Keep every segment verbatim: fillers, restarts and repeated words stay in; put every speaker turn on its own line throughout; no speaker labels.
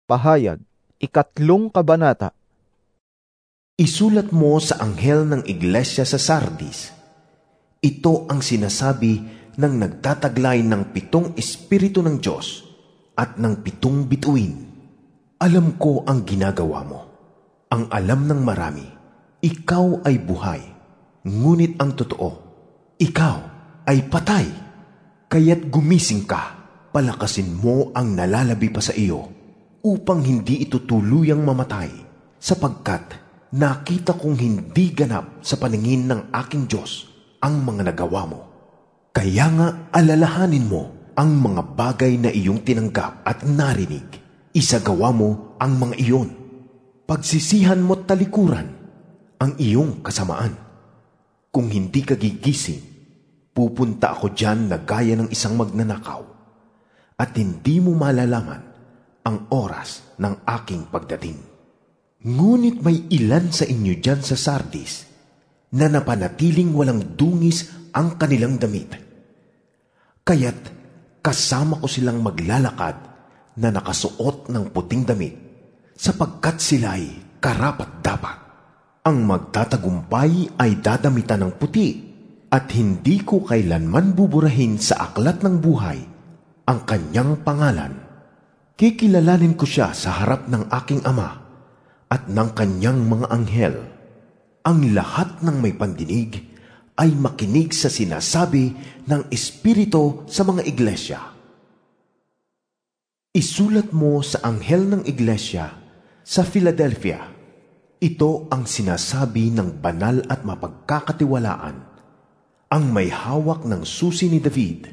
Pahayag, ikatlong kabanata.
Isulat mo sa anghel ng iglesia sa Sardis. Ito ang sinasabi ng nagtataglay ng pitong espiritu ng Diyos at ng pitong bituin. Alam ko ang ginagawa mo. Ang alam ng marami, ikaw ay buhay. Ngunit ang totoo, ikaw ay patay. Kaya't gumising ka, palakasin mo ang nalalabi pa sa iyo, upang hindi ito tuluyang mamatay, sapagkat nakita kong hindi ganap sa paningin ng aking Diyos ang mga nagawa mo. Kaya nga alalahanin mo ang mga bagay na iyong tinanggap at narinig. Isagawa mo ang mga iyon. Pagsisihan mo't talikuran ang iyong kasamaan. Kung hindi ka gigising, pupunta ako diyan na gaya ng isang magnanakaw, at hindi mo malalaman ang oras ng aking pagdating. Ngunit may ilan sa inyo diyan sa Sardis na napanatiling walang dungis ang kanilang damit. Kaya't kasama ko silang maglalakad na nakasuot ng puting damit, sapagkat sila'y karapat-dapat. Ang magtatagumpay ay dadamitan ng puti, at hindi ko kailanman buburahin sa aklat ng buhay ang kanyang pangalan. Kikilalanin ko siya sa harap ng aking Ama at ng kanyang mga anghel. Ang lahat ng may pandinig ay makinig sa sinasabi ng Espiritu sa mga iglesia. Isulat mo sa anghel ng iglesia sa Philadelphia. Ito ang sinasabi ng banal at mapagkakatiwalaan, ang may hawak ng susi ni David.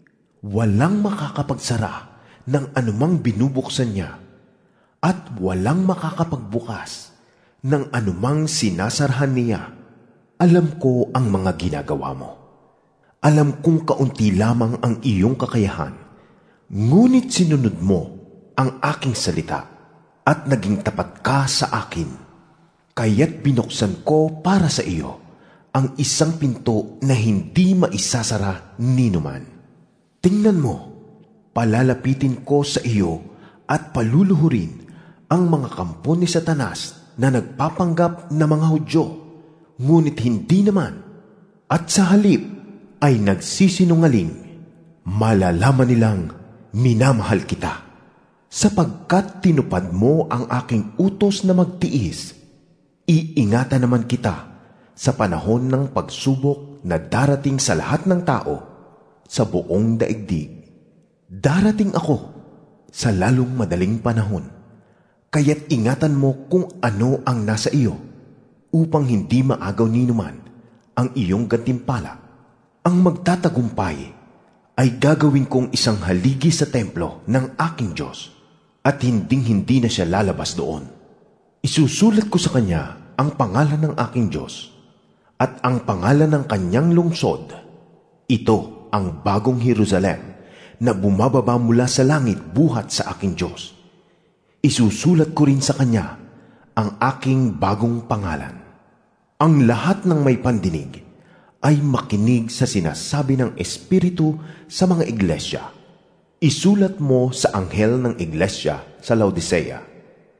Walang makakapagsara ng anumang binubuksan niya, at walang makakapagbukas ng anumang sinasarhan niya. Alam ko ang mga ginagawa mo. Alam kong kaunti lamang ang iyong kakayahan, ngunit sinunod mo ang aking salita at naging tapat ka sa akin. Kaya't binuksan ko para sa iyo ang isang pinto na hindi maisasara ninuman. Tingnan mo, palalapitin ko sa iyo at paluluhurin ang mga kampo ni Satanas na nagpapanggap na mga Hudyo, ngunit hindi naman, at sa halip ay nagsisinungaling. Malalaman nilang minamahal kita, sapagkat tinupad mo ang aking utos na magtiis. Iingatan naman kita sa panahon ng pagsubok na darating sa lahat ng tao sa buong daigdig. Darating ako sa lalong madaling panahon, kaya't ingatan mo kung ano ang nasa iyo, upang hindi maagaw ninuman ang iyong gantimpala. Ang magtatagumpay ay gagawin kong isang haligi sa templo ng aking Diyos, at hinding-hindi na siya lalabas doon. Isusulat ko sa kanya ang pangalan ng aking Diyos at ang pangalan ng kanyang lungsod. Ito ang bagong Jerusalem na bumababa mula sa langit buhat sa aking Diyos. Isusulat ko rin sa kanya ang aking bagong pangalan. Ang lahat ng may pandinig ay makinig sa sinasabi ng Espiritu sa mga iglesia. Isulat mo sa anghel ng iglesia sa Laodicea.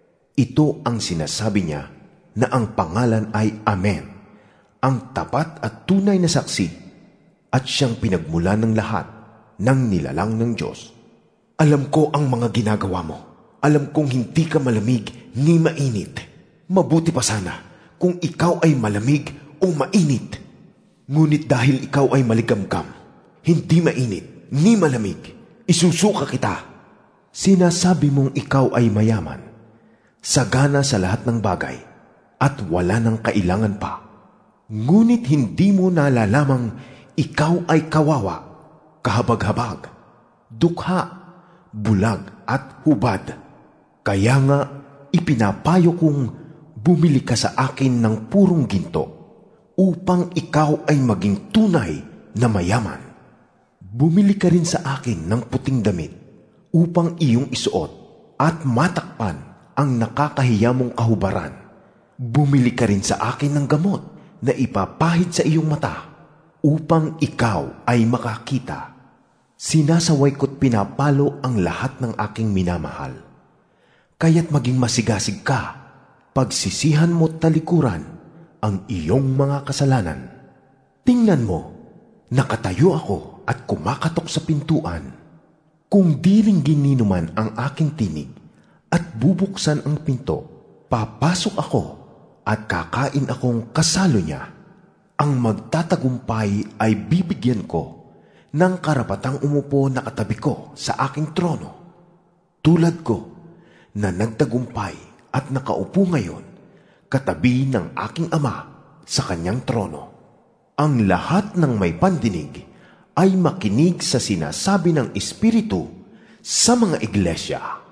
Ito ang sinasabi niya na ang pangalan ay Amen, ang tapat at tunay na saksi, at siyang pinagmula ng lahat ng nilalang ng Diyos. Alam ko ang mga ginagawa mo. Alam kong hindi ka malamig ni mainit. Mabuti pa sana kung ikaw ay malamig o mainit. Ngunit dahil ikaw ay maligamgam, hindi mainit ni malamig, isusuka kita. Sinasabi mong ikaw ay mayaman, sagana sa lahat ng bagay, at wala ng kailangan pa. Ngunit hindi mo nalalamang ikaw ay kawawa, kahabag-habag, dukha, bulag at hubad. Kaya nga ipinapayo kong bumili ka sa akin ng purong ginto, upang ikaw ay maging tunay na mayaman. Bumili ka rin sa akin ng puting damit, upang iyong isuot at matakpan ang nakakahiya mong kahubaran. Bumili ka rin sa akin ng gamot na ipapahid sa iyong mata, upang ikaw ay makakita. Sinasaway ko't pinapalo ang lahat ng aking minamahal. Kaya't maging masigasig ka, pagsisihan mo talikuran ang iyong mga kasalanan. Tingnan mo, nakatayo ako at kumakatok sa pintuan. Kung di ringgin ni naman ang aking tinig at bubuksan ang pinto, papasok ako at kakain akong kasalo niya. Ang magtatagumpay ay bibigyan ko ng karapatang umupo na katabi ko sa aking trono. Tulad ko na nagtagumpay at nakaupo ngayon katabi ng aking ama sa kanyang trono. Ang lahat ng may pandinig ay makinig sa sinasabi ng Espiritu sa mga iglesia.